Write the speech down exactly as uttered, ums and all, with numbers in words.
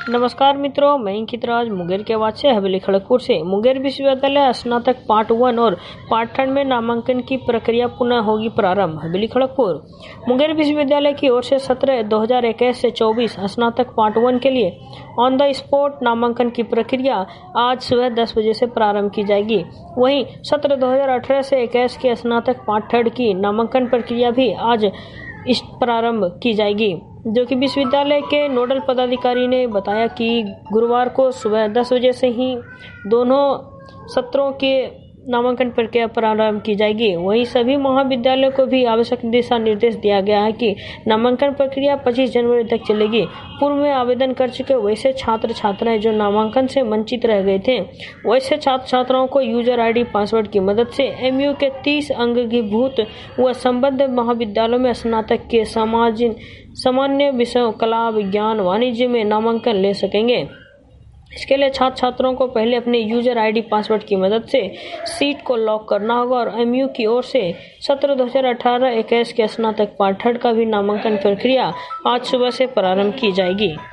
नमस्कार मित्रों, मैं अंकित राज मुंगेर के वाद से हवेली खड़गपुर से। मुंगेर विश्वविद्यालय स्नातक पार्ट वन और पार्ट थर्ड में नामांकन की प्रक्रिया पुनः होगी प्रारंभ। हवेली खड़गपुर मुंगेर विश्वविद्यालय की ओर से सत्रह दो हजार इक्कीस से चौबीस स्नातक पार्ट वन के लिए ऑन द स्पॉट नामांकन की प्रक्रिया आज सुबह दस बजे से प्रारंभ की जाएगी। वहीं सत्र दो हजार अठारह से इक्कीस के स्नातक पार्ट थर्ड की नामांकन प्रक्रिया भी आज इस प्रारंभ की जाएगी, जो कि विश्वविद्यालय के नोडल पदाधिकारी ने बताया कि गुरुवार को सुबह दस बजे से ही दोनों सत्रों के नामांकन प्रक्रिया प्रारंभ की जाएगी। वहीं सभी महाविद्यालयों को भी आवश्यक दिशा निर्देश दिया गया है कि नामांकन प्रक्रिया पच्चीस जनवरी तक चलेगी। पूर्व में आवेदन कर चुके वैसे छात्र छात्राएं जो नामांकन से वंचित रह गए थे, वैसे छात्र छात्राओं को यूजर आईडी पासवर्ड की मदद से एमयू के तीस अंगीभूत व संबद्ध महाविद्यालयों में स्नातक के समाज सामान्य विषयों कला, विज्ञान, वाणिज्य में नामांकन ले सकेंगे। इसके लिए छात्र छात्रों को पहले अपने यूजर आईडी पासवर्ड की मदद से सीट को लॉक करना होगा और एमयू की ओर से सत्र दो हजार अठारह इक्कीस के स्नातक पार्ट थर्ड का भी नामांकन प्रक्रिया आज सुबह से प्रारंभ की जाएगी।